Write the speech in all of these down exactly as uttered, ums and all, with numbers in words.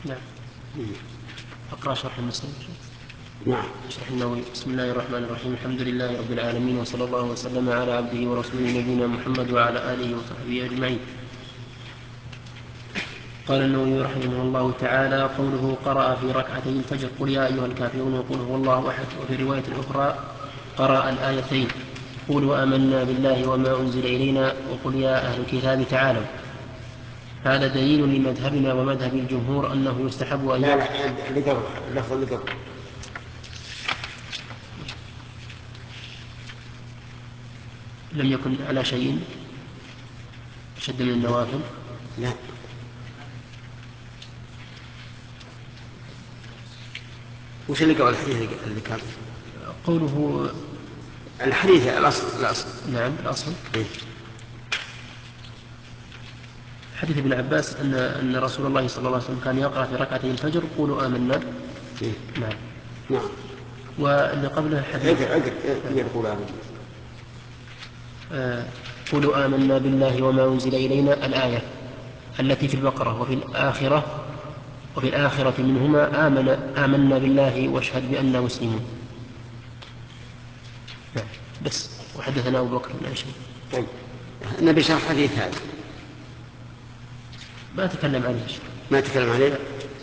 نعم. أقرأ شرح المسلم. نعم. شرح النووي. بسم الله الرحمن الرحيم. الحمد لله رب العالمين، وصلى الله وسلم على عبده ورسوله نبينا محمد وعلى آله وصحبه أجمعين. قال النووي رحمه الله تعالى: قوله قرأ في ركعتي الفجر قل يا أيها الكافرون وقل هو الله أحد. وفي رواية الأخرى قرأ الآيتين قولوا آمنا بالله وما أنزل إلينا وقل يا أهل الكتاب تعالوا. هذا دليل لمذهبنا ومذهب الجمهور أنه يستحب أن لا لا لقبل لفظ لقبل لم يكن على شيء أشد من النوافل. لا. وش اللي قبل الحديث اللي كان قوله الحديث الأصل الأصل نعم الأصل إيه؟ حديث ابن عباس أن أن رسول الله صلى الله عليه وسلم كان يقرأ في ركعتي الفجر قولوا آمنا. إيه؟ نعم. نعم. واللي قبله حديث عقل عقل يقول آمنا. آه قولوا آمنا بالله وما أنزل إلينا الآية التي في البقرة. وفي الآخرة وفي الآخرة منهما آمن آمنا بالله واشهد بأننا مسلمون. نعم. بس. وحدثنا أبو بكر بن عشير. طيب النبي شرح حديث هذا ما تكلم عليه. ما تكلم عليه.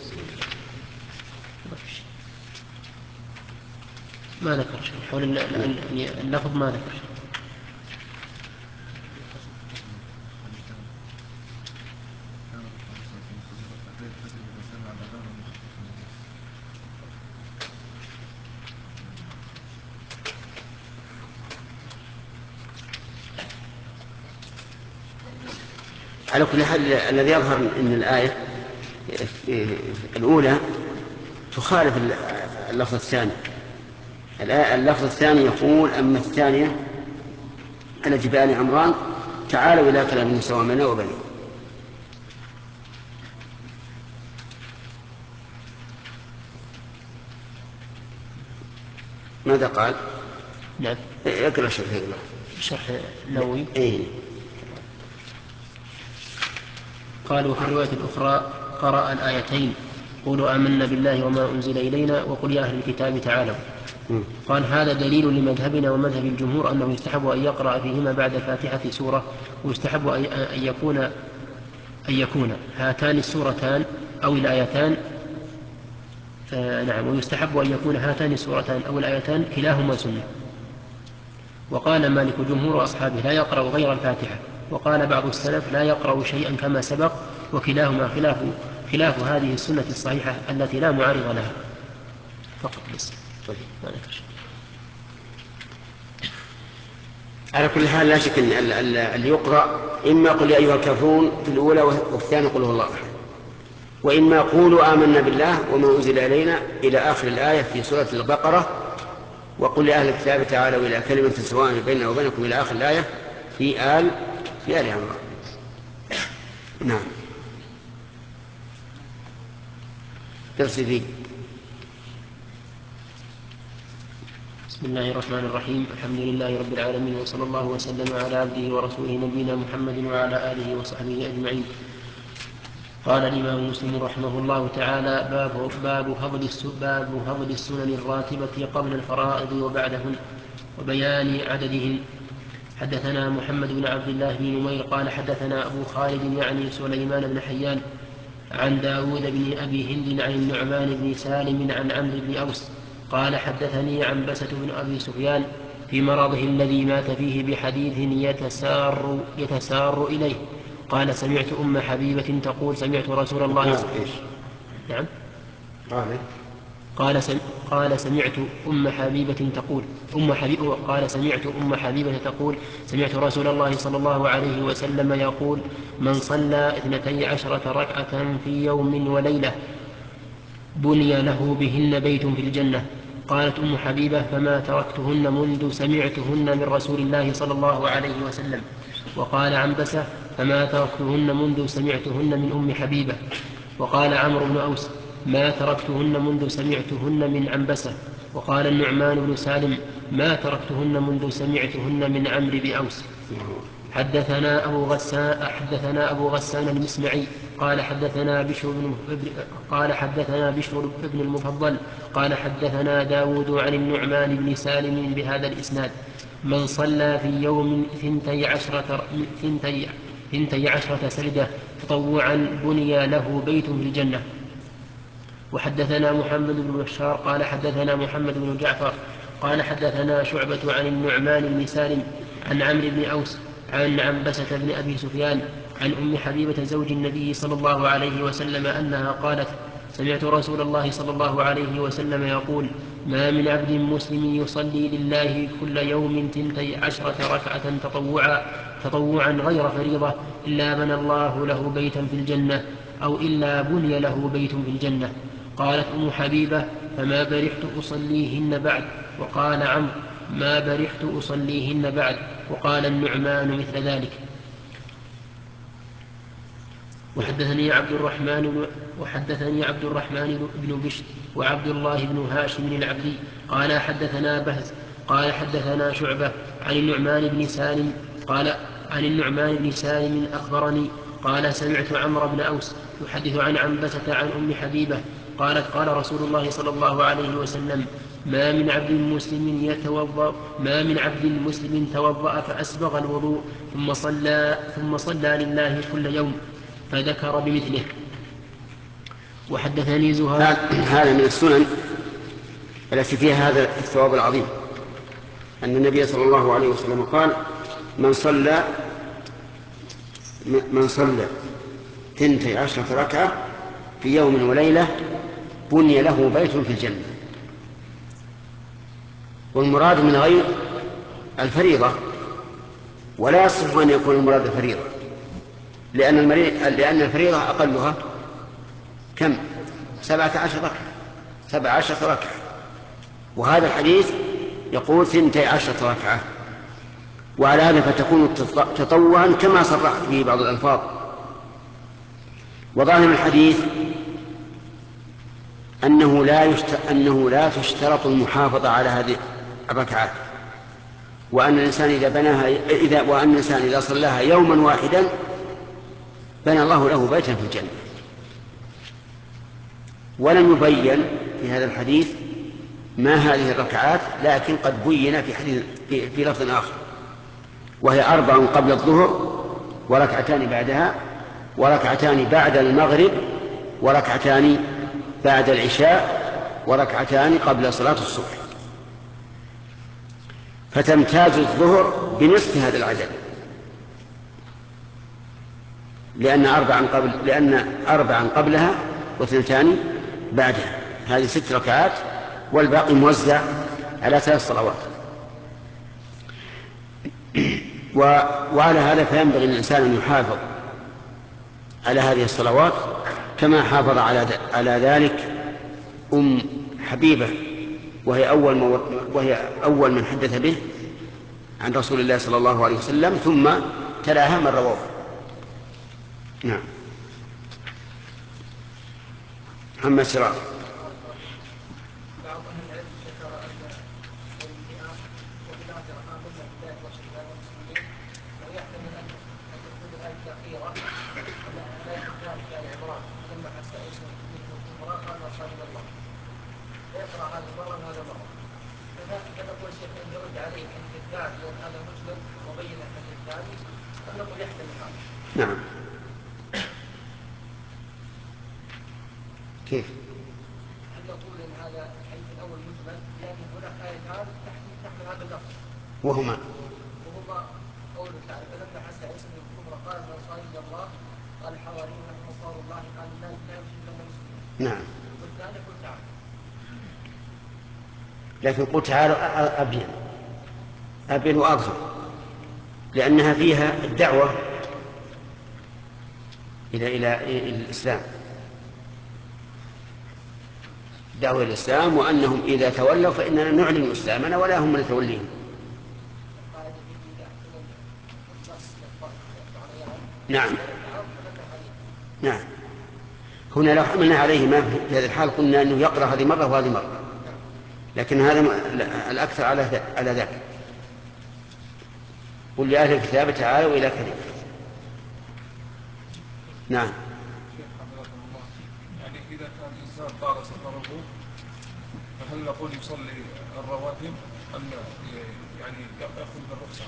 ما ذكر شيء حول اللفظ، ما ذكر شيء. على كل حال الذي يظهر أن الآية الأولى تخالف اللفظ الثاني. اللفظ الثاني يقول: أما الثانية على جبال عمران تعالوا إلى كلام سواء بيننا وبينكم. ماذا قال؟ نعم. اقرأ شرح شرح النووي. إيه؟ قال: وفي الرواية الأخرى قرأ الآيتين قولوا آمنا بالله وما أنزل إلينا وقل يا أهل الكتاب تعالوا. قال: هذا دليل لمذهبنا ومذهب الجمهور أنه يستحب أن يقرأ فيهما بعد الفاتحة سورة، ويستحب أن يكون أن يكون هاتان السورتان أو الآيتان آه نعم ويستحب أن يكون هاتان السورتان أو الآيتان كلاهما سنة. وقال مالك جمهور أصحابه لا يقرأ غير الفاتحة. وقال بعض السلف لا يقرأ شيئا كما سبق، وكلاهما خلاف خلاف هذه السنة الصحيحة التي لا معارض لها. فقط بس. طيب. ما ذكر. على كل حال لا شك أن اللي يقرأ إما قل يا أيها الكافرون في الأولى والثانية قل هو الله أحد، وإما قولوا آمنا بالله وما أنزل إلينا إلى آخر الآية في سورة البقرة، وقل لأهل الكتاب تعالوا إلى كلمة سواء بيننا وبينكم إلى آخر الآية في آل في آل عمران. نعم. درس فيه. بسم الله الرحمن الرحيم. الحمد لله رب العالمين، وصلى الله وسلم على عبده ورسوله نبينا محمد وعلى آله وصحبه أجمعين. قال الإمام مسلم رحمه الله تعالى: باب, باب, فضل باب فضل السنن الراتبة قبل الفرائض وبعدهن وبيان عددهن. حدثنا محمد بن عبد الله بن نمير قال حدثنا أبو خالد يعني سليمان بن حيان عن داود بن أبي هند عن النعمان بن سالم عن عمرو بن أوس قال حدثني عنبسة بن أبي سفيان في مرضه الذي مات فيه بحديث يتسار, يتسار إليه. قال: سمعت أم حبيبة تقول: سمعت رسول الله صلى الله عليه وسلم. نعم. قال سم... قال سمعت أم حبيبة تقول أم حبيبة قال سمعت أم حبيبة تقول: سمعت رسول الله صلى الله عليه وسلم يقول: من صلى اثنتي عشرة ركعة في يوم وليلة بني له بهن بيت في الجنة. قالت أم حبيبة: فما تركتهن منذ سمعتهن من رسول الله صلى الله عليه وسلم. وقال عنبسة: فما تركتهن منذ سمعتهن من أم حبيبة. وقال عمرو بن أوس: ما تركتهن منذ سمعتهن من عنبسة. وقال النعمان بن سالم: ما تركتهن منذ سمعتهن من عمرو بن أوس. حدثنا أبو غسان حدثنا أبو غسان المسمعي قال حدثنا بشر بن قال حدثنا بشر بن المفضل قال حدثنا داود عن النعمان بن سالم بهذا الإسناد: من صلى في يوم ثنتي عشرة, ثنتي ثنتي عشرة سجدة تطوعا بني له بيت في الجنة. وحدثنا محمد بن بشار قال حدثنا محمد بن جعفر قال حدثنا شعبة عن النعمان بن سالم عن عمرو بن أوس عن عنبسة بن أبي سفيان عن أم حبيبة زوج النبي صلى الله عليه وسلم أنها قالت: سمعت رسول الله صلى الله عليه وسلم يقول: ما من عبد مسلم يصلي لله كل يوم ثنتي عشرة ركعة تطوعا, تطوعا غير فريضة إلا بنى الله له بيتا في الجنة أو إلا بني له بيت في الجنة. قالت أم حبيبة: فما برحت أصليهن بعد. وقال عمرو: ما برحت أصليهن بعد. وقال النعمان مثل ذلك. وحدثني عبد الرحمن وحدثني عبد الرحمن بن بشر وعبد الله بن هاشم العبدي قال حدثنا بهز قال حدثنا شعبة عن النعمان بن سالم قال عن النعمان بن سالم أخبرني قال: سمعت عمرو بن أوس يحدث عن عنبسة عن أم حبيبة قالت: قال رسول الله صلى الله عليه وسلم: ما من عبد مسلم يتوضأ ما من عبد مسلم توضأ فأسبغ الوضوء ثم صلى ثم صلى لله كل يوم، فذكر بمثله. وحدثني زهير. هذا من السنن التي فيها هذا الثواب العظيم، أن النبي صلى الله عليه وسلم قال: من صلى من صلى ثنتي عشرة ركعة في يوم وليلة بني له بيت في الجنة. والمراد من غير الفريضة، ولا يصح أن يكون المراد الفريضة، لأن لأن الفريضة أقلها كم؟ سبعة عشر ركعة سبع عشرة ركعة، وهذا الحديث يقول ثنتي عشرة ركعة، وعلى هذا فتكون تطوعا كما صرحت به بعض الألفاظ. وظاهر الحديث أنه لا يشت... أنه لا تشترط المحافظة على هذه الركعات، وأن الإنسان إذا بناها إذا وأن الإنسان إذا صلاها يوما واحدا بنى الله له بيتا في الجنة. ولم يبين في هذا الحديث ما هذه الركعات، لكن قد بين في حديث في, في لفظ آخر، وهي أربع قبل الظهر وركعتان بعدها وركعتان بعد المغرب وركعتان بعد العشاء وركعتان قبل صلاة الصبح، فتمتاز الظهر بنصف هذا العدد، لأن أربعا قبل لأن أربعا قبلها واثنتان بعدها، هذه ست ركعات، والباقي موزع على ثلاث صلوات. وعلى هذا فينبغي الإنسان أن يحافظ على هذه الصلوات كما حافظ على ذلك أم حبيبة، وهي أول, وهي أول من حدث به عن رسول الله صلى الله عليه وسلم، ثم تلاها من رواه. نعم. محمد سراج. نعم. كيف؟ هل نقول ان هذا الحديث الاول مجمل، لكن هناك ايتان تحمل هذا اللفظ، وهما وهما قوله تعالى: فلما حس عيسى من الكفر قال: من صلى الى الله، قال الحواريون نحن انصار الله، قال لا لا يمكن ان نسلم. نعم. والثاني قل تعالى. لكن قل تعالى أبين أبين وأظهر، لأنها فيها الدعوة إلى إلى الإسلام، دعوة الإسلام، وأنهم إذا تولوا فإننا نعلن إسلامنا ولا هم نتوليهم. نعم. نعم. هنا لو حملنا عليه ما في هذه الحال قلنا أنه يقرأ هذه مرة وهذه مرة، لكن هذا الأكثر على على ذلك. قل لأهل الكتاب تعالوا إلى كلمة. نعم. إذا كان الإنسان طال سفره فهل نقول يصلي الرواتب أم يعني يأخذ بالرخصة؟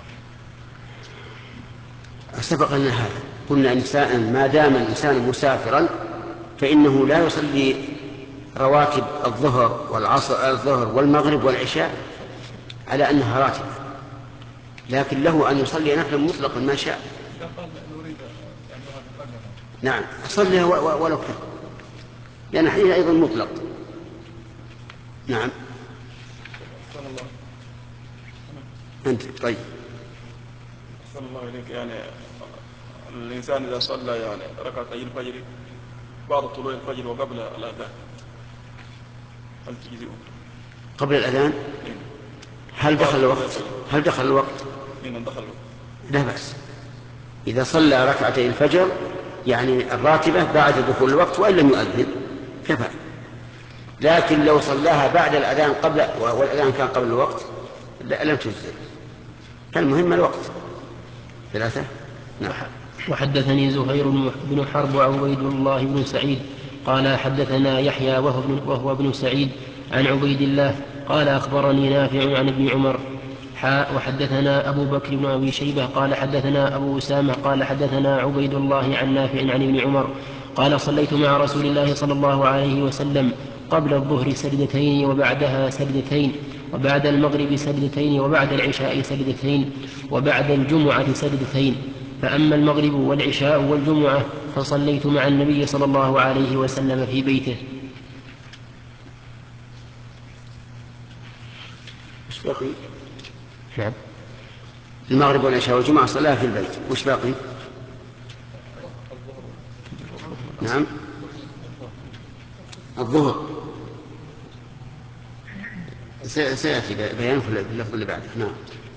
سبق لنا هذا، قلنا إنسان ما دام الإنسان مسافرا فإنه لا يصلي رواتب الظهر والعصر الظهر والمغرب والعشاء على أنها راتبة، لكن له أن يصلي نفلا مطلقا ما شاء. نعم صلي ولو كان، لأن حديث أيضا مطلق. نعم أنت طيب. أحسن الله إليك. يعني الإنسان إذا صلى يعني ركعتي الفجر بعد طلوع الفجر وقبل الأذان هل تجزئه؟ قبل الأذان هل دخل الوقت؟ هل دخل الوقت؟ من دخل الوقت لا بأس إذا صلى ركعتي الفجر يعني الراتبة بعد دخول الوقت وإن لم يؤذن كفى، لكن لو صلاها بعد الأذان قبل والأذان كان قبل الوقت لم تجزئ، فالمهم الوقت ثلاثة. نعم. وحدثني زهير بن حرب وعبيد الله بن سعيد قال حدثنا يحيى وهو ابن سعيد عن عبيد الله قال أخبرني نافع عن ابن عمر حاء وحدثنا أبو بكر بن أبي شيبة قال حدثنا أبو أسامة قال حدثنا عبيد الله عن نافع عن ابن عمر قال صليت مع رسول الله صلى الله عليه وسلم قبل الظهر سجدتين وبعدها سجدتين وبعد المغرب سجدتين وبعد العشاء سجدتين وبعد الجمعة سجدتين، فأما المغرب والعشاء والجمعة فصليت مع النبي صلى الله عليه وسلم في بيته. وش باقي؟ نعم المغرب والعشاء والجمعة صلاها في البيت. وش باقي؟ نعم الظهر سيأتي بيان في اللفظ اللي بعده. نعم.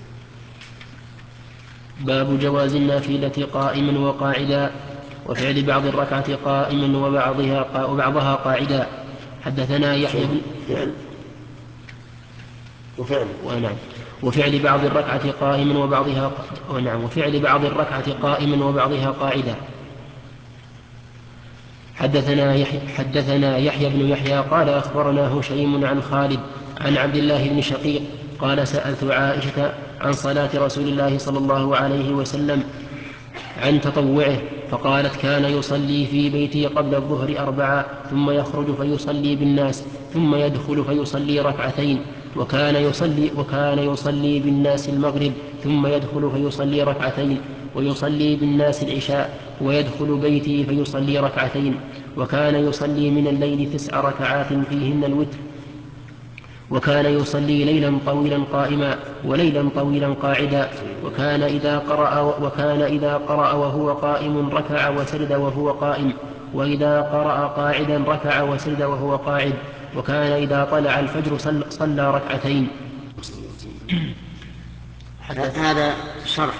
باب جواز النافلة قائما وقاعدا وفعل بعض الركعة قائما وبعضها وبعضها قاعدا. حدثنا يحيى بن فعل وفعل ونعم وفعل بعض الركعة قائما وبعضها ونعم وفعل بعض الركعة قائما وبعضها قاعدا. حدثنا يحيى, حدثنا يحيى بن يحيى قال أخبرنا هشيم عن خالد عن عبد الله بن شقيق قال سألت عائشة عن صلاة رسول الله صلى الله عليه وسلم عن تطوعه فقالت كان يصلي في بيته قبل الظهر أربعة ثم يخرج فيصلي بالناس ثم يدخل فيصلي ركعتين وكان يصلي, وكان يصلي بالناس المغرب ثم يدخل فيصلي ركعتين ويصلي بالناس العشاء ويدخل بيتي فيصلي ركعتين وكان يصلي من الليل تسع ركعات فيهن الوتر وكان يصلي ليلا طويلا قائما وليلا طويلا قاعدا وكان إذا قرأ, وكان إذا قرأ وهو قائم ركع وسجد وهو قائم وإذا قرأ قاعدا ركع وسجد وهو قاعد وكان إذا طلع الفجر صلى ركعتين. هذا شرح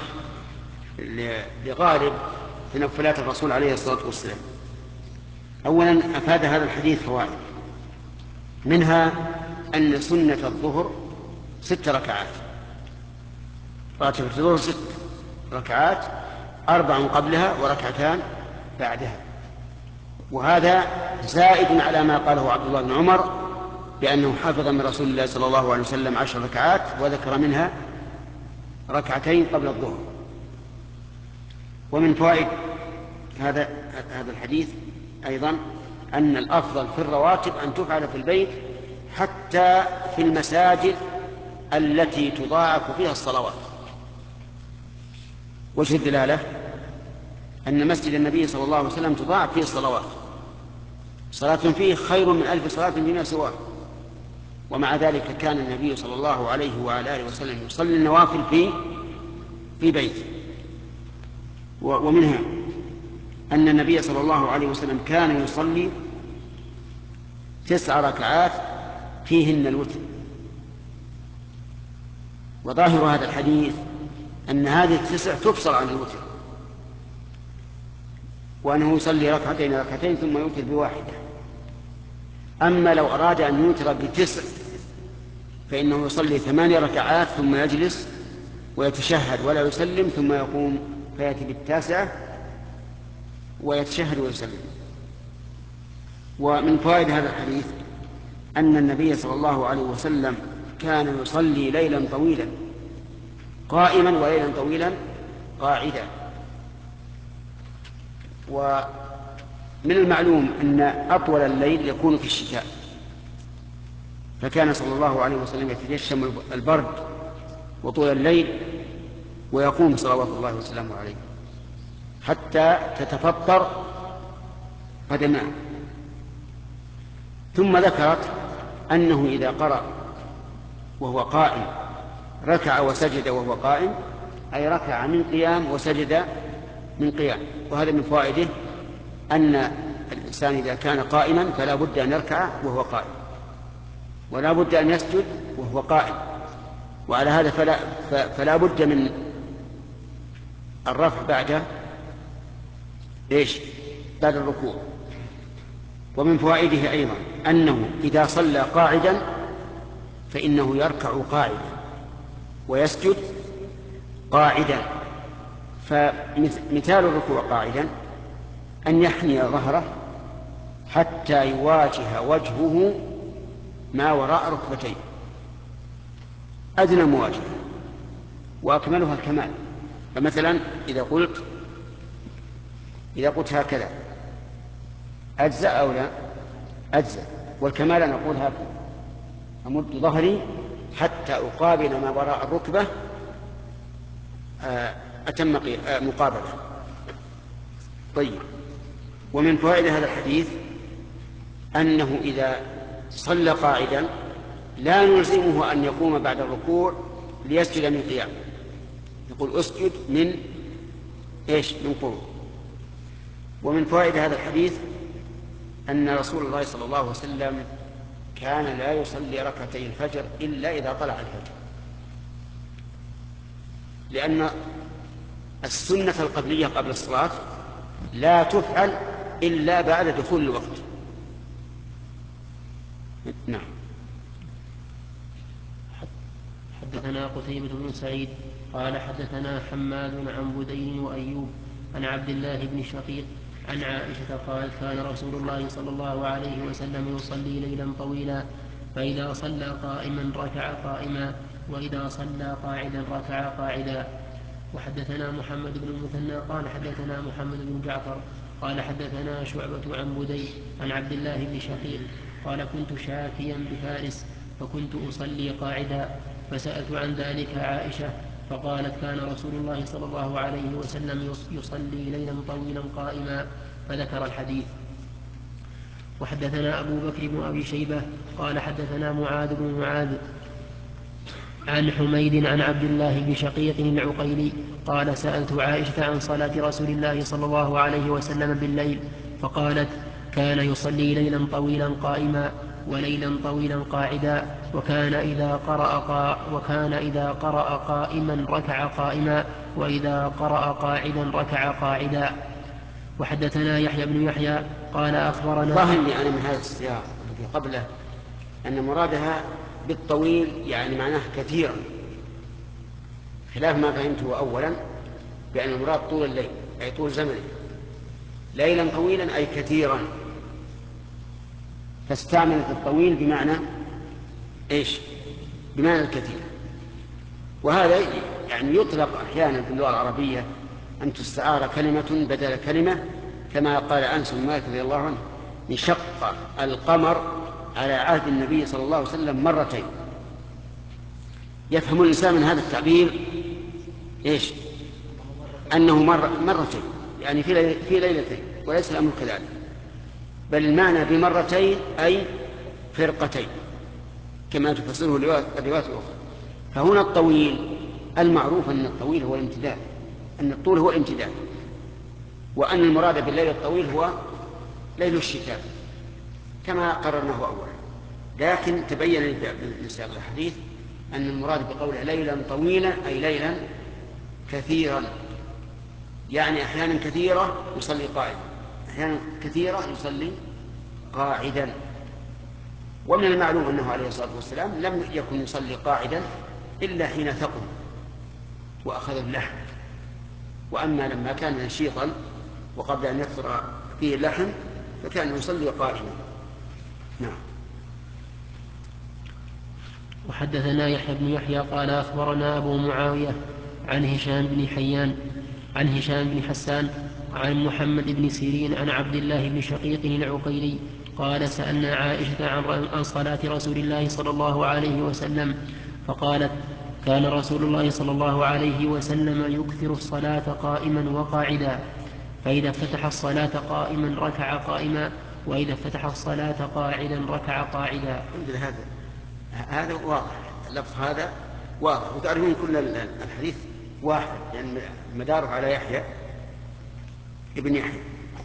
لغالب تنفلات الرسول عليه الصلاة والسلام. أولا أفاد هذا الحديث فوائد، منها أن سنة الظهر ست ركعات، راتبة الظهر ست ركعات، أربع قبلها وركعتان بعدها، وهذا زائد على ما قاله عبد الله بن عمر بأنه حافظ من رسول الله صلى الله عليه وسلم عشر ركعات وذكر منها ركعتين قبل الظهر. ومن فوائد هذا هذا الحديث أيضا أن الأفضل في الرواتب أن تفعل في البيت حتى في المساجد التي تضاعف فيها الصلوات. وجه الدلالة أن مسجد النبي صلى الله عليه وسلم تضاعف فيه الصلوات، صلاة فيه خير من ألف صلاة فيما سواه، ومع ذلك كان النبي صلى الله عليه وعلى آله وسلم يصلي النوافل في في بيته. ومنها أن النبي صلى الله عليه وسلم كان يصلي تسع ركعات فيهن الوتر. وظاهر هذا الحديث أن هذه التسع تفصل عن الوتر، وأنه يصلي ركعتين ركعتين ثم يوتر بواحدة. أما لو أراد أن يوتر بتسع فإنه يصلي ثماني ركعات ثم يجلس ويتشهد ولا يسلم ثم يقوم فيأتي بالتاسعة ويتشهد ويسلم. ومن فوائد هذا الحديث أن النبي صلى الله عليه وسلم كان يصلي ليلا طويلا قائما وليلا طويلا قاعدا. ومن المعلوم أن أطول الليل يكون في الشتاء، فكان صلى الله عليه وسلم يتجشم البرد وطول الليل ويقوم صلوات الله وسلامه عليه حتى تتفطر قدماه. ثم ذكرت أنه إذا قرأ وهو قائم ركع وسجد وهو قائم، أي ركع من قيام وسجد من قيام. وهذا من فوائده أن الإنسان إذا كان قائما فلا بد أن يركع وهو قائم، ولا بد أن يسجد وهو قائم، وعلى هذا فلا, فلا بد من الرفع بعد إيش؟ بعد الركوع. ومن فوائده أيضا أنه إذا صلى قاعدا فإنه يركع قاعدا ويسجد قاعدا. فمثال الركوع قاعدا أن يحني ظهره حتى يواجه وجهه ما وراء ركبتيه، أدنى مواجهة وأكملها الكمال. فمثلا إذا قلت إذا قلت هكذا أجزأ أو لا؟ أجزأ. والكمال أن أقول هكذا، أمد ظهري حتى أقابل ما وراء الركبة أتم مقابلة. طيب. ومن فوائد هذا الحديث أنه إذا صلى قاعدا لا نلزمه أن يقوم بعد الركوع ليسجد من قيام، يقول أسجد من إيش؟ من قعود. ومن فوائد هذا الحديث أن رسول الله صلى الله عليه وسلم كان لا يصلي ركعتي الفجر إلا إذا طلع الفجر، لأن السنة القبلية قبل الصلاة لا تفعل إلا بعد دخول الوقت. نعم. حدثنا قتيبة بن سعيد قال حدثنا حماد عن بدين وأيوب عن عبد الله بن شقيق عن عائشة قالت كان رسول الله صلى الله عليه وسلم يصلي ليلا طويلا، فإذا صلى قائما ركع قائما، وإذا صلى قاعدا ركع قاعدا. وحدثنا محمد بن المثنى قال حدثنا محمد بن جعفر قال حدثنا شعبة عن بدي عن عبد الله بن شقيق قال كنت شاكيا بفارس فكنت أصلي قاعدا، فسألت عن ذلك عائشة فقالت كان رسول الله صلى الله عليه وسلم يصلي ليلا طويلا قائما، فذكر الحديث. وحدثنا أبو بكر بن أبي شيبة قال حدثنا معاذ بن معاذ عن حميد عن عبد الله بن شقيق العقيلي قال سألت عائشة عن صلاة رسول الله صلى الله عليه وسلم بالليل فقالت كان يصلي ليلا طويلا قائما وليلا طويلا قاعدا، وكان إذا قرأ, قا وكان إذا قرأ قائما ركع قائما، وإذا قرأ قاعدا ركع قاعدا. وحدثنا يحيى بن يحيى قال أخبرنا فهمني أنا من هذا السياق الذي قبله أن مرادها بالطويل يعني معناه كثيرا، خلاف ما فهمته أولا بأن المراد طول الليل أي طول زمنه، ليلا طويلا أي كثيرا، فاستعملت الطويل بمعنى إيش؟ بمعنى الكثير. وهذا يعني يطلق أحيانا في اللغة العربية أن تستعار كلمة بدل كلمة، كما قال أنس بن مالك رضي الله عنه انشق القمر على عهد النبي صلى الله عليه وسلم مرتين. يفهم الإنسان من هذا التعبير إيش؟ أنه مر مرتين يعني في في ليلتين، وليس الأمر كذلك، بل المعنى بمرتين أي فرقتين كما تفسره الروايات الأخرى. فهنا الطويل المعروف أن الطويل هو الامتداد، أن الطول هو الامتداد، وأن المراد بالليل الطويل هو ليل الشتاء كما قررناه أولا. لكن تبين من سياق الحديث أن المراد بقوله ليلا طويلا أي ليلا كثيرا، يعني أحيانا كثيرة يصلي قائما، أحيانا كثيرة يصلي قاعدا. ومن المعلوم أنه عليه الصلاة والسلام لم يكن يصلي قاعدا إلا حين ثقل وأخذ اللحم، وأما لما كان نشيطا وقبل أن يكثر فيه اللحم فكان يصلي قائما. نعم. وحدثنا يحيى بن يحيى قال أخبرنا أبو معاوية عن هشام بن حيان عن هشام بن حسان عن محمد بن سيرين عن عبد الله بن شقيق العقيلي قال سألنا عائشة عن صلاة رسول الله صلى الله عليه وسلم فقالت كان رسول الله صلى الله عليه وسلم يكثر الصلاة قائما وقاعدا، فإذا افتتح الصلاة قائما ركع قائما، وإذا افتتح الصلاة قاعدا ركع قاعدا. هذا هذا واضح، اللفظ هذا واضح، وتعرفون كل الحديث واحد لأن يعني مداره على يحيى ابن يحيى.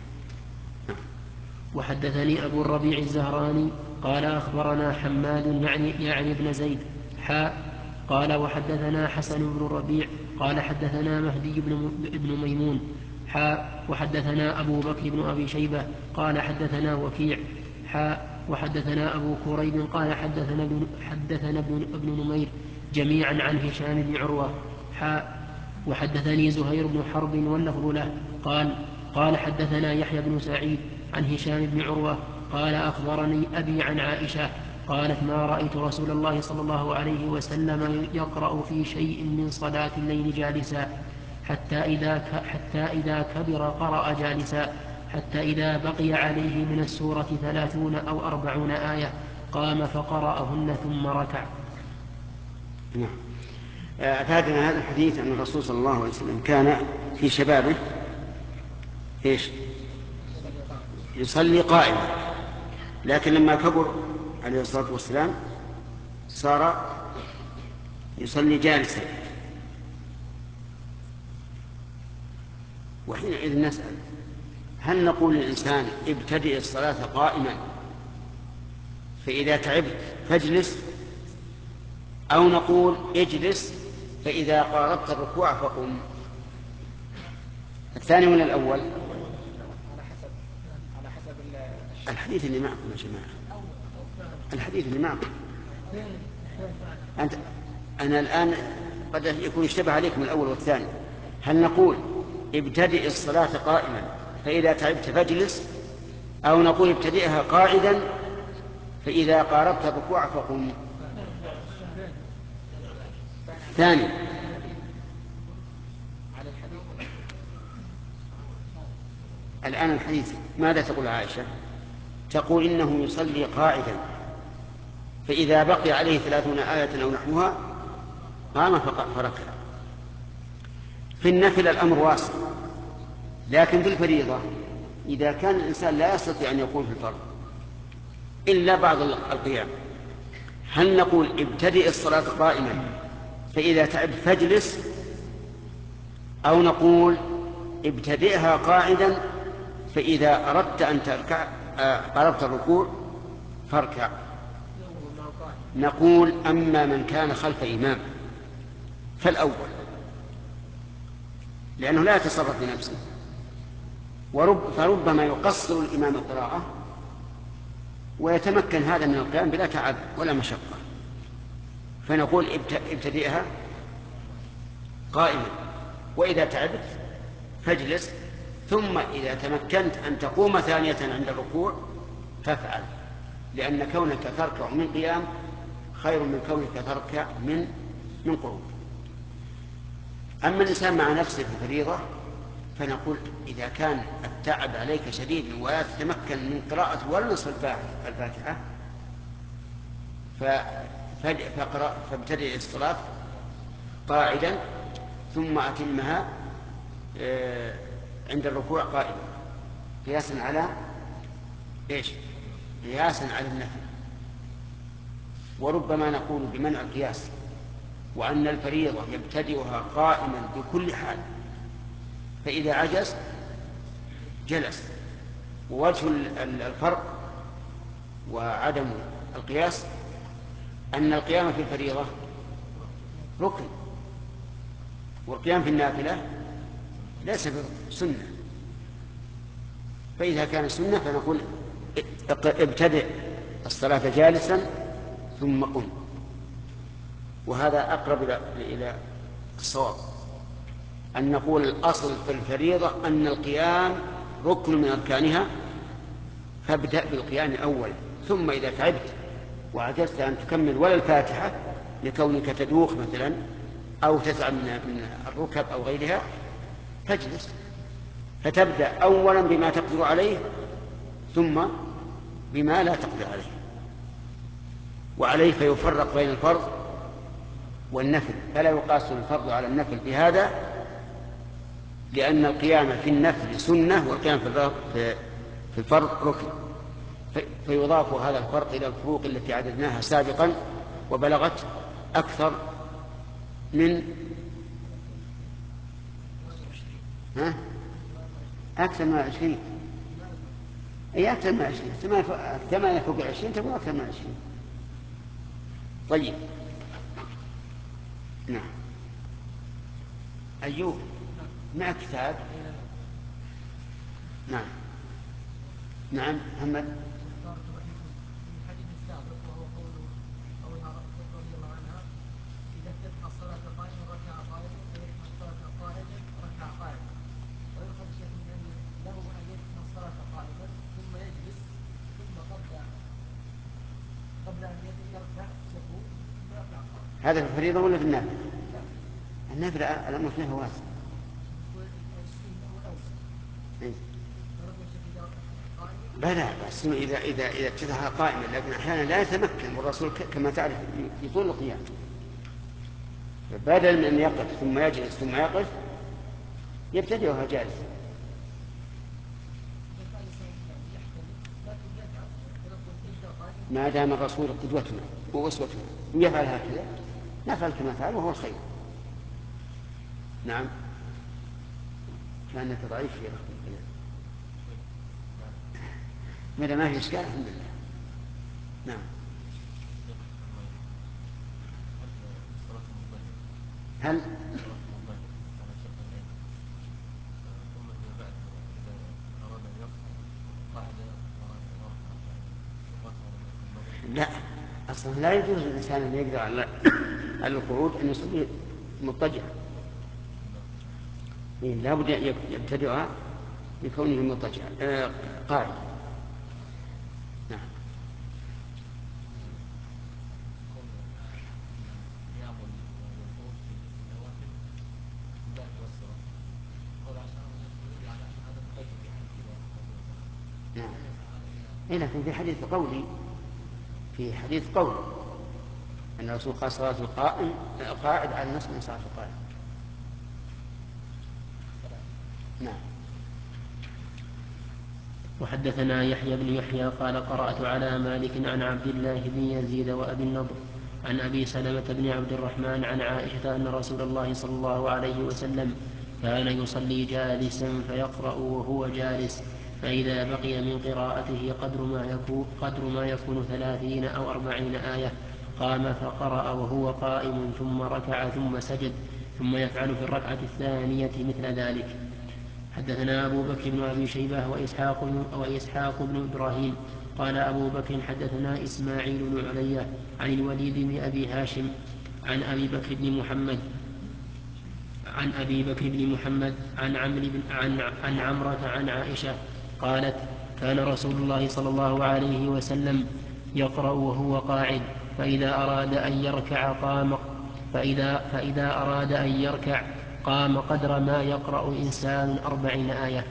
وحدثني أبو الربيع الزهراني قال أخبرنا حماد يعني, يعني ابن زيد حاء قال وحدثنا حسن بن الربيع قال حدثنا مهدي بن ميمون حاء وحدثنا أبو بكر بن أبي شيبة قال حدثنا وكيع حاء وحدثنا أبو كريب قال حدثنا ابن, حدثنا ابن, ابن نمير جميعا عن هشام بن عروة حاء وحدثني زهير بن حرب واللفظ له قال قال حدثنا يحيى بن سعيد عن هشام بن عروة قال أخبرني أبي عن عائشة قالت ما رأيت رسول الله صلى الله عليه وسلم يقرأ في شيء من صلاة الليل جالسا حتى إذا, حتى إذا كبر قرأ جالسا حتى إذا بقي عليه من السورة ثلاثون أو أربعون آية قام فقرأهن ثم ركع. نعم. أفادنا هذا الحديث أن الرسول صلى الله عليه وسلم كان في شبابه إيش؟ يصلي قائما، لكن لما كبر عليه الصلاة والسلام صار يصلي جالسا. وحينئذ نسأل هل نقول للإنسان ابتدئ الصلاة قائما فإذا تعبت فاجلس، أو نقول اجلس فإذا قاربت الركوع فقم؟ الثاني من الأول؟ الحديث اللي معكم يا جماعة، الحديث اللي معكم أنت أنا الآن قد يكون اشتبه عليكم الأول والثاني. هل نقول ابتدئ الصلاة قائما فإذا تعبت فاجلس، أو نقول ابتدئها قاعدا فإذا قاربت الركوع فقم؟ ثاني. الآن الحديث ماذا تقول عائشة؟ تقول إنه يصلي قاعدا فإذا بقي عليه ثلاثون آية أو نحوها قام فركع. في النفل الأمر واسع، لكن في الفريضة إذا كان الإنسان لا يستطيع أن يقوم في الفرض إلا بعض القيام، هل نقول ابتدئ الصلاة قائما فإذا تعب فاجلس، أو نقول ابتدئها قاعدا فإذا أردت أن تركع قربت الركوع فاركع؟ نقول أما من كان خلف إمام فالأول، لأنه لا يتصرف بنفسه، ورب فربما يقصر الإمام القراءة ويتمكن هذا من القيام بلا تعب ولا مشقة، فنقول ابتدئها قائما، وإذا تعبت فاجلس، ثم إذا تمكنت أن تقوم ثانية عند الركوع فافعل، لأن كونك تركع من قيام خير من كونك تركع من من قعود. أما الإنسان مع نفسه في الفريضة فنقول إذا كان التعب عليك شديد ولا تتمكن من قراءة ولا نصف الفاتحة فاقرأ فابتدئ الصلاة قاعدا ثم أتمها عند الركوع قائما، قياسا على إيش؟ قياسا على النفل. وربما نقول بمنع القياس، وأن الفريضة يبتدئها قائما بكل حال، فإذا عجز جلس. ووجه الفرق وعدم القياس أن القيام في الفريضة ركن، والقيام في النافلة ليس سنة، فإذا كان سنة فنقول ابتدئ الصلاة جالسا ثم قم، وهذا أقرب إلى الصواب، أن نقول الأصل في الفريضة أن القيام ركن من أركانها فابدأ بالقيام أولا، ثم إذا تعبت وعجزت أن تكمل ولا الفاتحة لكونك تدوخ مثلا أو تسعى من الركب أو غيرها تجلس، فتبدأ أولا بما تقدر عليه ثم بما لا تقدر عليه. وعليه فيفرق بين الفرض والنفل، فلا يقاس الفرض على النفل بهذا، لأن القيام في النفل سنة والقيام في الفرض ركن، فيضاف هذا الفرق إلى الفروق التي عددناها سابقا وبلغت أكثر من ها؟ أكثر من عشرين، أي أكثر من عشرين، ثمانية فوق عشرين تكون أكثر من عشرين. طيب نعم. أيوب مع كتاب. نعم نعم محمد. هذا في الفريضة ولا في النافلة؟ النافلة الأمر فيها واسع. بلى بس إذا إذا إذا ابتدأها قائما، لكن أحيانا لا يتمكن، والرسول كما تعرف يطول القيام، بدل من أن يقف ثم يجلس ثم يقف يبتدئها جالس. ما دام الرسول قدوتنا وأسوتنا ويفعل هكذا نفعل كما فعل وهو الخير. نعم. كأنك ضعيف يا أخي. ماذا ما في إشكال الحمد لله. نعم. هل لا أصلا لا يجوز الإنسان أن يقدر على القعود أن يصلي مضطجعا، لا بد يبتدئها بكونه مضطجعا آه قاعد. نعم. نعم. لكن في حديث قولي في حديث قولي أن الرسول قال صلاة القائم قاعد على النصف من صلاة القائم. نعم. وحدثنا يحيى بن يحيى قال قرأت على مالك عن عبد الله بن يزيد وأبي النضر عن أبي سلمة بن عبد الرحمن عن عائشة أن رسول الله صلى الله عليه وسلم كان يصلي جالسا فيقرأ وهو جالس، فإذا بقي من قراءته قدر ما يكون, قدر ما يكون ثلاثين أو أربعين آية قام فقرأ وهو قائم ثم ركع ثم سجد، ثم يفعل في الركعة الثانية مثل ذلك. حدثنا أبو بكر بن أبي شيبة وإسحاق بن, وإسحاق بن إبراهيم قال أبو بكر حدثنا إسماعيل بن علية عن الوليد بن أبي هاشم عن أبي بكر بن محمد عن أبي بكر بن محمد عن عمرو بن عن, عن عمرة عن عائشة قالت كان رسول الله صلى الله عليه وسلم يقرأ وهو قاعد، فإذا أراد أن يركع قام فإذا, فإذا أراد أن يركع قام قدر ما يقرأ إنسان أربعين آية.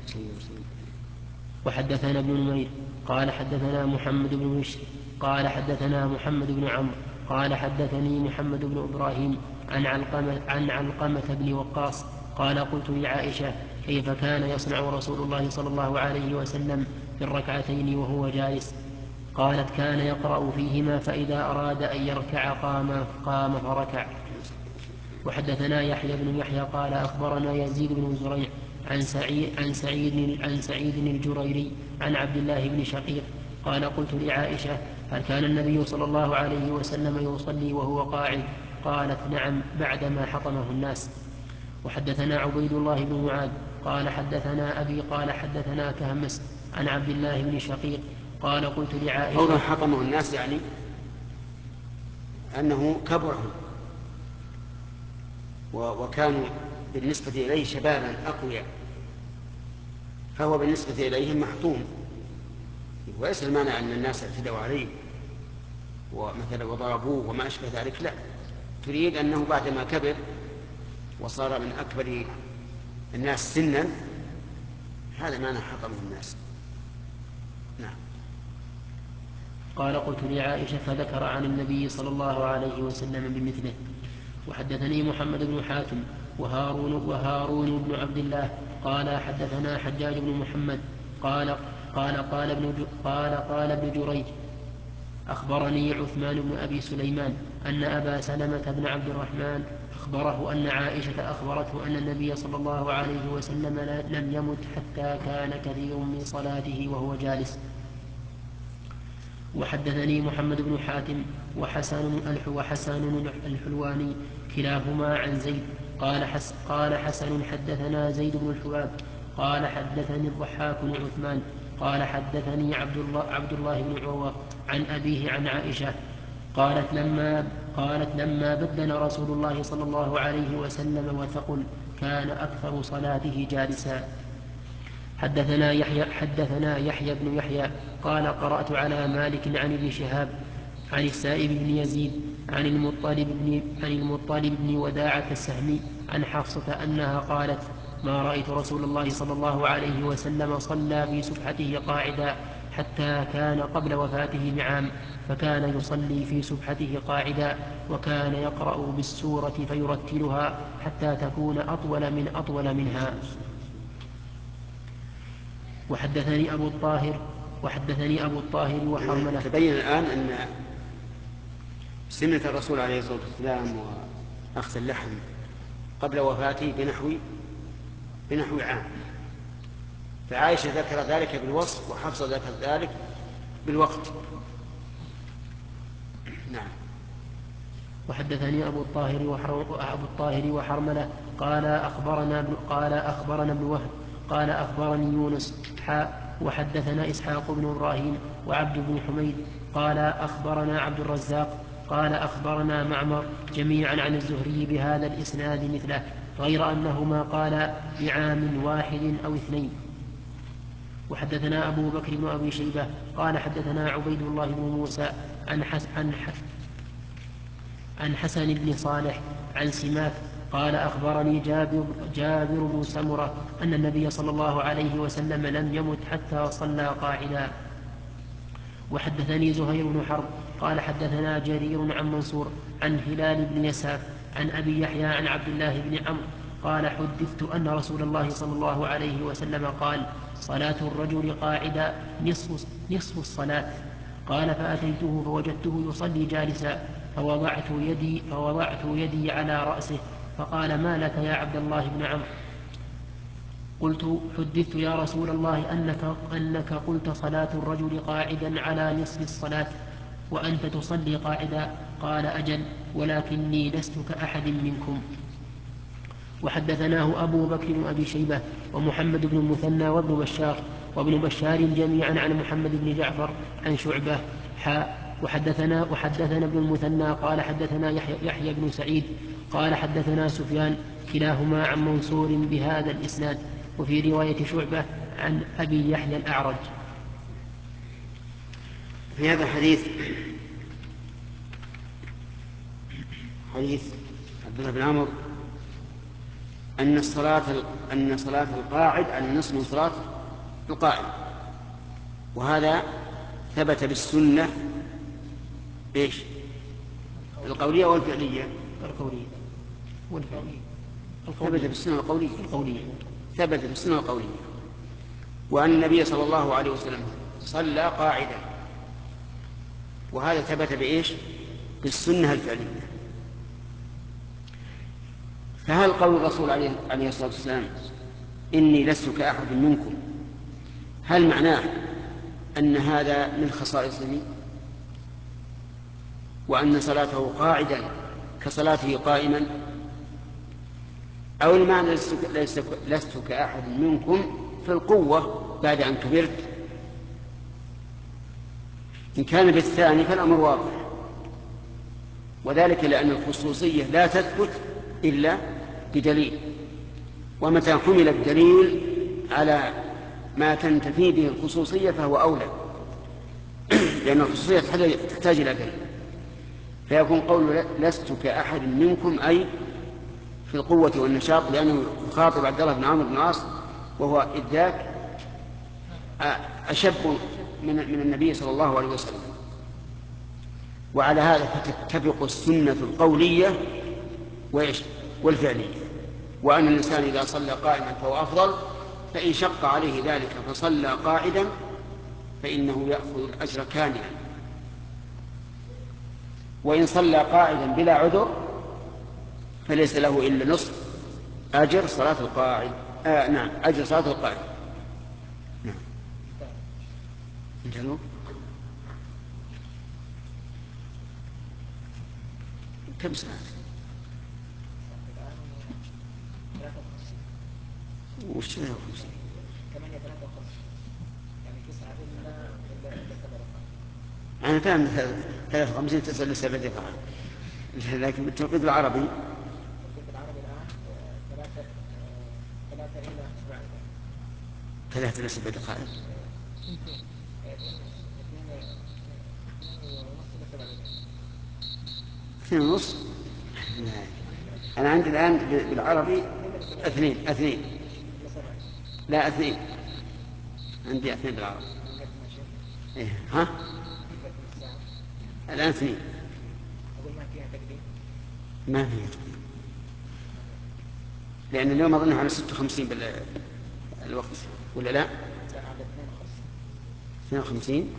وحدثنا ابن نمير قال حدثنا محمد بن مشر قال حدثنا محمد بن عمرو قال حدثني محمد بن إبراهيم عن علقمة, عن علقمة بن وقاص قال قلت لعائشة كيف كان يصنع رسول الله صلى الله عليه وسلم في الركعتين وهو جالس؟ قالت كان يقرأ فيهما فإذا أراد أن يركع قام, قام فركع. وحدثنا يحيى بن يحيى قال أخبرنا يزيد بن زريع عن سعيد, عن سعيد, عن سعيد الجريري عن عبد الله بن شقيق قال قلت لعائشة هل كان النبي صلى الله عليه وسلم يصلي وهو قاعد؟ قالت نعم بعدما حطمه الناس. وحدثنا عبيد الله بن معاذ قال حدثنا أبي قال حدثنا كهمس عن عبد الله بن شقيق قال قلت لعائشة قوله حطمه الناس يعني أنه كبرهم وكانوا بالنسبة إليه شبابا أقوياء، فهو بالنسبة إليهم محطوم وليس المانع أن الناس اعتدوا عليه ومثلا وضربوه وما أشبه ذلك، لا، تريد أنه بعدما كبر وصار من أكبر الناس سنا هذا ما نحقمه الناس. نعم. قال قلت لعائشة فذكر عن النبي صلى الله عليه وسلم بمثله. وحدثني محمد بن حاتم وهارون, وهارون بن عبد الله قال حدثنا حجاج بن محمد قال قال قال ابن, قال قال ابن جريج أخبرني عثمان بن أبي سليمان أن أبا سلمة بن عبد الرحمن أخبره أن عائشة أخبرته أن النبي صلى الله عليه وسلم لم يمت حتى كان كثير من صلاته وهو جالس. وحدثني محمد بن حاتم وحسن وحسن الحلواني كلاهما عن زيد قال, حس قال حسن حدثنا زيد بن الحباب قال حدثني الضحاك بن عثمان قال حدثني عبد الله, عبد الله بن عروة عن أبيه عن عائشة قالت لما, قالت لما بدل رسول الله صلى الله عليه وسلم وثقل كان أكثر صلاته جالسا. حدثنا يحيى, حدثنا يحيى بن يحيى قال قرأت على مالك عن ابن شهاب عن السائب بن يزيد عن المطلب بن, عن المطلب بن وداعة السهمي عن حفصة أنها قالت ما رأيت رسول الله صلى الله عليه وسلم صلى في سبحته قاعدا حتى كان قبل وفاته بعام فكان يصلي في سبحته قاعدا وكان يقرأ بالسورة فيرتلها حتى تكون أطول من أطول منها. وحدثني أبو الطاهر وحدثني أبو الطاهر وحرملة. تبين الآن أن سنة الرسول عليه الصلاة والسلام وأخذ اللحم قبل وفاته بنحو بنحو عام، فعائشة ذكر ذلك بالوصف وحفصة ذكر ذلك بالوقت. نعم. وحدثني أبو الطاهر وأبو الطاهر وحرملة قال أخبرنا قال أخبرنا ابن وهب قال أخبرني يونس حاء وحدثنا إسحاق بن إبراهيم وعبد بن حميد قال أخبرنا عبد الرزاق قال أخبرنا معمر جميعا عن الزهري بهذا الإسناد مثله غير أنهما قال بعام واحد أو اثنين. وحدثنا أبو بكر بن أبي شيبة قال حدثنا عبيد الله بن موسى عن, حس عن, عن حسن بن صالح عن سماك قال أخبرني جابر, جابر بن سمرة أن النبي صلى الله عليه وسلم لم يمت حتى صلى قاعدا. وحدثني زهير بن حرب قال حدثنا جرير عن منصور عن هلال بن يساف عن أبي يحيى عن عبد الله بن عمرو قال حدثت أن رسول الله صلى الله عليه وسلم قال صلاة الرجل قاعدا نصف, نصف الصلاة. قال فأتيته فوجدته يصلي جالسا فوضعت يدي, فوضعت يدي على رأسه فقال ما لك يا عبد الله بن عمرو؟ قلت حدثت يا رسول الله أنك, أنك قلت صلاة الرجل قاعدا على نصف الصلاة وأنت تصلي قاعدا. قال أجل ولكني لست كأحد منكم. وحدثناه أبو بكر بن أبي شيبة ومحمد بن المثنى وابن بشار وابن بشار جميعا عن محمد بن جعفر عن شعبة حاء وحدثنا, وحدثنا ابن المثنى قال حدثنا يحيى, يحيى بن سعيد قال حدثنا سفيان كلاهما عن منصور بهذا الإسناد وفي رواية شعبة عن أبي يحيى الأعرج. في هذا الحديث حديث عبد الله بن عمرو أن الصلاة أن صلاة القاعد على نصف من صلاة القائم، وهذا ثبت بالسنة إيش؟ القولية والفعلية؟ القولية والفعلية. ثبت بالسنة القولية. القولية ثبت بالسنة القولية، وأن النبي صلى الله عليه وسلم صلى قاعدا، وهذا ثبت بإيش؟ بالسنة الفعلية. فهل قول الرسول عليه الصلاة والسلام إني لست كأحد منكم هل معناه أن هذا من خصائصه وأن صلاته قاعدا كصلاته قائما، أو المعنى لست كأحد منكم في القوة بعد أن كبرت؟ إن كان بالثاني فالأمر واضح، وذلك لأن الخصوصية لا تثبت إلا بدليل، ومتى حمل الدليل على ما تنتفي به الخصوصية فهو أولى. لأن الخصوصية تحتاج إلى بيان، فيكون قول لست كأحد منكم أي في القوة والنشاط، لأنه يخاطب عبد الله بن عمرو بن العاص وهو إذ ذاك أشب من من النبي صلى الله عليه وسلم. وعلى هذا فتتفق السنة القولية والفعلية، وأن الإنسان إذا صلى قائما فهو أفضل، فإن شق عليه ذلك فصلى قاعدا فإنه يأخذ الأجر كاملا، وإن صلى قاعدا بلا عذر فليس له إلا نصف أجر صلاة القاعد. آه نعم، أجر صلاة القاعد. نعم. انتهوا. كم ساعة؟ وش ثلاثة وخمسين؟ ثمانية ثلاثة وخمسين، يعني تسعة إلا إلا إلا سبع دقائق. أنا فاهم ثلاثة وخمسين تسعة إلا سبع دقائق، لكن بالتوقيت العربي التوقيت العربي الآن ثلاثة ثلاثة إلى سبع دقائق. ثلاثة إلى سبع دقائق. اثنين اثنين ونص إلى سبع دقائق. اثنين ونص. أنا عندي الآن بالعربي اثنين اثنين لا اثنين، عندي اثنين بالعربي. إيه. ها الآن اثنين. أقول ما فيها تقديم. ما فيها تقديم، لأن اليوم أظنه على ستة وخمسين بالوقت ولا لا؟ لا، على اثنين وخمسين. اثنين وخمسين.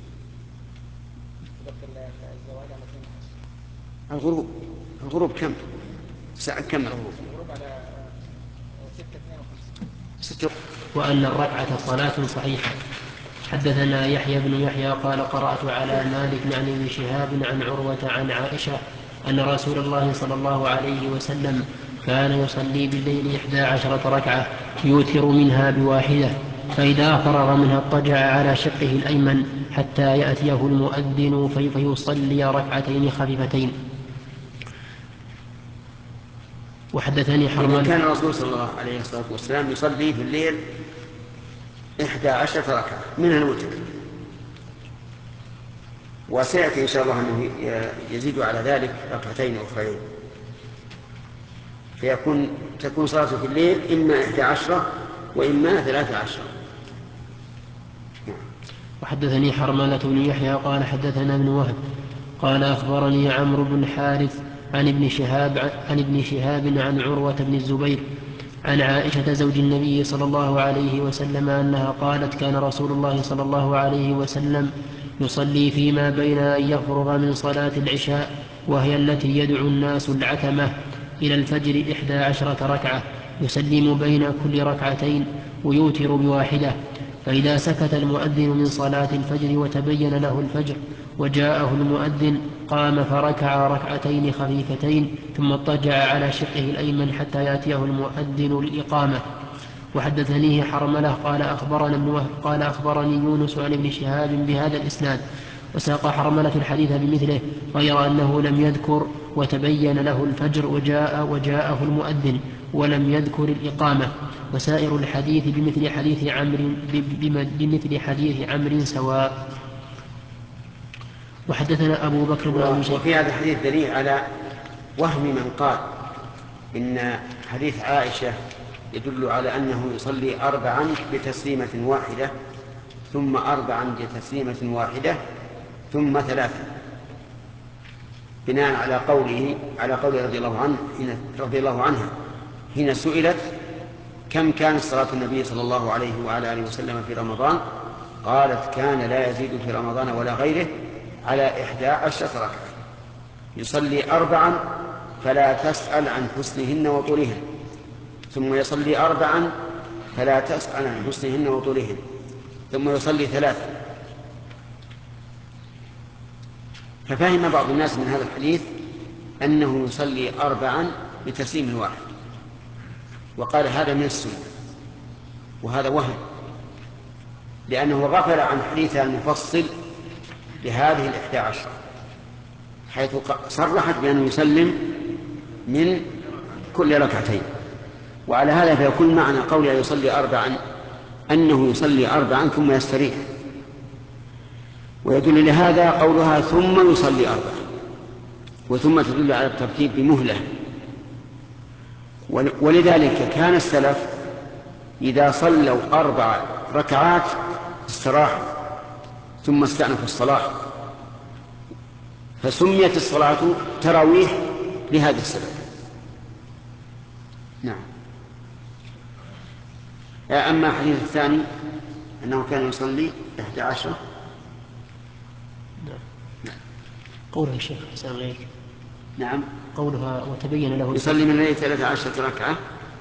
وقت الزواج على اثنين وخمسين. الغروب الغروب كم؟ ساعة كم الغروب؟ الغروب على ستة اثنين وخمسين. ستة. وأن الركعة صلاة صحيحة. حدثنا يحيى بن يحيى قال قرأت على مالك عن ابن شهاب عن عروة عن عائشة أن رسول الله صلى الله عليه وسلم كان يصلي بالليل إحدى عشرة ركعة يوتر منها بواحدة، فإذا فرغ منها اضطجع على شقه الأيمن حتى يأتيه المؤذن فيصلي ركعتين خفيفتين. وحدثني حرملة. كان الرسول صلى الله عليه وسلم يصلي في الليل إحدى عشرة ركعة منها الوتر، وسيأتي إن شاء الله أنه يزيد على ذلك ركعتين أخرين، فيكون تكون صلاته في الليل إما إحدى عشرة وإما ثلاثة عشرة. وحدثني حرملة بن يحيى قال حدثنا ابن وهب قال أخبرني عمرو بن حارث عن ابن شهاب عن ابن شهاب عن عروة بن الزبير عن عائشة زوج النبي صلى الله عليه وسلم أنها قالت كان رسول الله صلى الله عليه وسلم يصلي فيما بين أن يفرغ من صلاة العشاء وهي التي يدعو الناس العتمة إلى الفجر إحدى عشرة ركعة يسلم بين كل ركعتين ويوتر بواحدة، فإذا سكت المؤذن من صلاة الفجر وتبين له الفجر وجاءه المؤذن قام فركع ركعتين خفيفتين ثم اضطجع على شقه الأيمن حتى يأتيه المؤذن للإقامة. وحدثنيه حرملة قال أخبرنا ابن وهب قال أخبرني يونس عن ابن شهاب بهذا الإسناد، وساق حرملة الحديث بمثله غير أنه لم يذكر وتبين له الفجر وجاء وجاءه المؤذن ولم يذكر الإقامة، وسائر الحديث بمثل حديث عمرو بمثل حديث عمرو سواء. وحدثنا أبو بكر بن أبي شيبة. وفي هذا الحديث دليل على وهم من قال إن حديث عائشة يدل على أنه يصلي أربعا بتسليمة واحدة ثم أربعا بتسليمة واحدة ثم ثلاثة، بناء على قوله على قوله رضي الله عنه رضي الله عنها حين سئلت كم كانت صلاة النبي صلى الله عليه وعلى آله وسلم في رمضان، قالت كان لا يزيد في رمضان ولا غيره على إحدى عشرة ركعة، يصلي أربعا فلا تسأل عن حسنهن وطولهن، ثم يصلي أربعا فلا تسأل عن حسنهن وطولهن، ثم يصلي ثلاثا. ففهم بعض الناس من هذا الحديث أنه يصلي أربعا بتسليم واحد، وقال هذا من السنة، وهذا وهم، لأنه غفل عن حديث المفصل لهذه الإحدى عشرة حيث صرحت بأنه يسلم من كل ركعتين. وعلى هذا فيكون معنى قوله يصلي أربعا أنه يصلي أربعا ثم يستريح، ويدل لهذا قولها ثم يصلي أربع، وثم تدل على الترتيب بمهلة. ولذلك كان السلف إذا صلوا أربع ركعات استراحوا ثم استأنفوا الصلاة، فسميت الصلاة تراويح لهذا السبب. نعم. أما الحديث الثاني أنه كان يصلي إحدى عشرة. نعم. قولها الشيخ حسن غير. نعم. قولها وتبين له يصلي من الليل ثلاثة عشرة ركعة،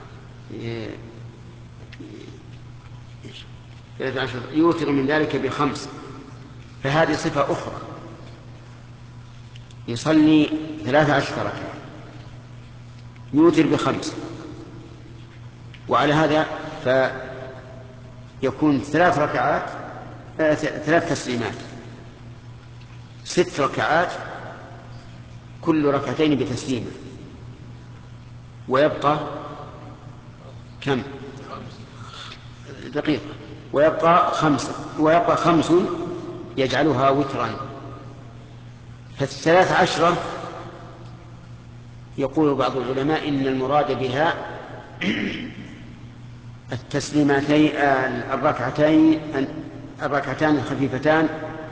ثلاثة عشرة يوتر من ذلك بخمس، فهذه صفة أخرى. يصلي ثلاثة عشرة ركعة يوتر بخمس، وعلى هذا فيكون ثلاث ركعات آه ثلاث تسليمات، ست ركعات كل ركعتين بتسليمة، ويبقى كم دقيقة؟ ويبقى خمسة ويبقى خمس يجعلها وترا. فالثلاث عشرة يقول بعض العلماء إن المراد بها التسليمتين الركعتين الركعتان الخفيفتان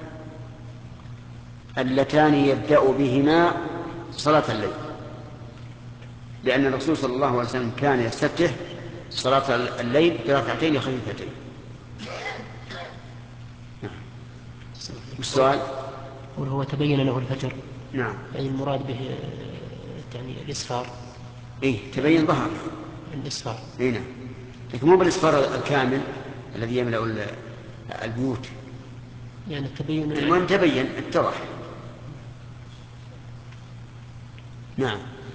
اللتان يبدأ بهما صلاة الليل، لأن الرسول صلى الله عليه وسلم كان يستفتح صلاة الليل بركعتين خفيفتين. السؤال وهو تبين له الفجر. نعم. يعني المراد به يعني الإسفار. إيه تبين ظهر الإسفار. إيه نعم، لكن مو بالإسفار الكامل الذي يملأ البيوت. يعني التبين المهم تبين اتضح. نعم.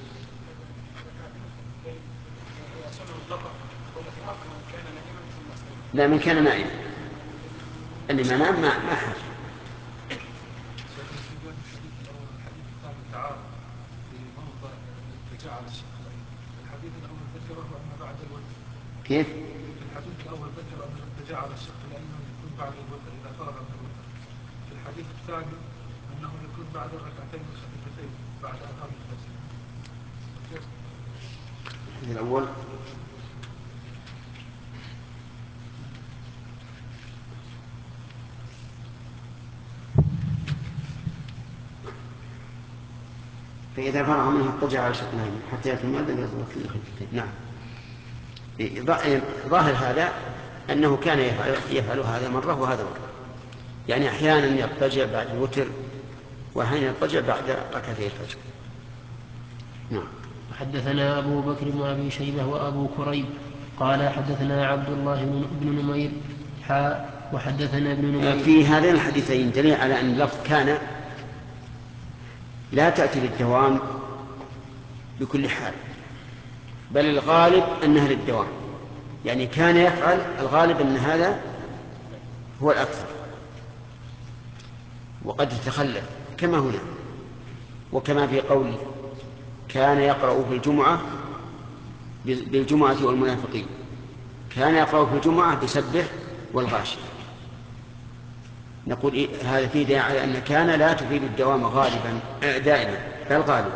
لا، من كان نائما، اللي ما نام ما ما حاجة. كيف؟ في الحديث الأول ذكر أن الاتجاع على الشق الأيمن يكون بعد الوتر إذا فرغ من الوتر. في الحديث الثاني أنه يكون بعد الركعتين الخفيفتين بعد أذان الفجر. الأول فإذا فرغ منه اضطجع على شق الأيمن حتى يأتي المؤذن يصلي الخفيفتين. نعم. ظاهر هذا أنه كان يفعل, يفعل هذا مرة وهذا مرة، يعني أحيانا يضطجع بعد الوتر وأحيانا يضطجع بعد ركعتي الفجر. نعم. حدثنا أبو بكر بن أبي شيبة وأبو كريب قال حدثنا عبد الله بن نمير حاء وحدثنا ابن نمير. في هذين الحديثين دليل على أن اللفظ كان لا تأتي للدوام بكل حال، بل الغالب أنها للدوام، يعني كان يفعل الغالب أن هذا هو الأكثر، وقد يتخلف كما هنا، وكما في قول كان يقرأ في الجمعة بالجمعة والمنافقين، كان يقرأ في الجمعة بسبح والغاشية. نقول إيه هذا فيه دليل على أن كان لا تفيد الدوام غالبا دائما بل غالبا.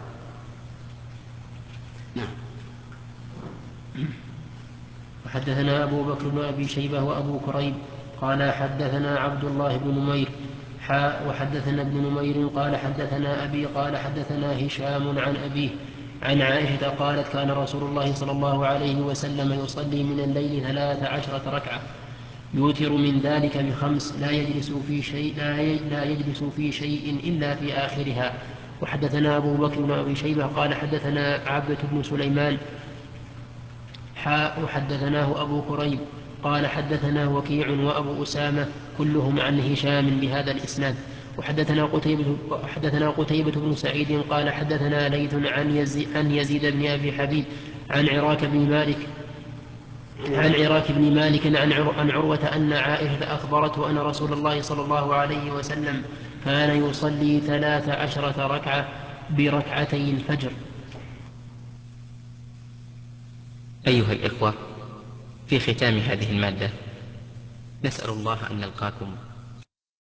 نعم. وحدثنا أبو بكر بن أبي شيبة وأبو كريب قال حدثنا عبد الله بن نمير حاء وحدثنا ابن نمير قال حدثنا أبي قال حدثنا هشام عن أبيه عن عائشة قالت كان رسول الله صلى الله عليه وسلم يصلي من الليل ثلاث عشرة ركعة يوتر من ذلك بخمس لا يجلس في شيء لا يجلس في شيء إلا في آخرها. وحدثنا أبو بكر بن أبي شيبة قال حدثنا عبدة بن سليمان حاء وحدثناه أبو كريب قال حدثنا وكيع وأبو أسامة كلهم عن هشام بهذا الإسناد. وحدثنا قتيبة, وحدثنا قتيبة بن سعيد قال حدثنا ليث عن يزيد, عن يزيد بن أبي حبيب عن عراك بن مالك عن عراك بن مالك عن عروة أن عائشة أخبرته أن رسول الله صلى الله عليه وسلم كان يصلي ثلاث عشرة ركعة بركعتي الفجر. أيها الإخوة، في ختام هذه المادة نسأل الله أن نلقاكم